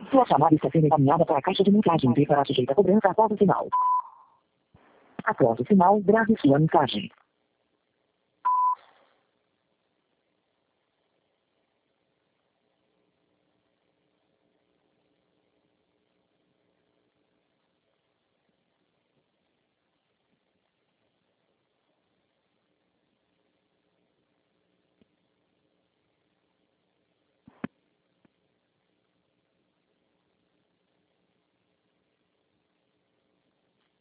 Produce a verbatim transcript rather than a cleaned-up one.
Sua chamada está sendo encaminhada para a caixa de mensagens e será sujeita a cobrança após o sinal. Após o sinal, grave sua mensagem.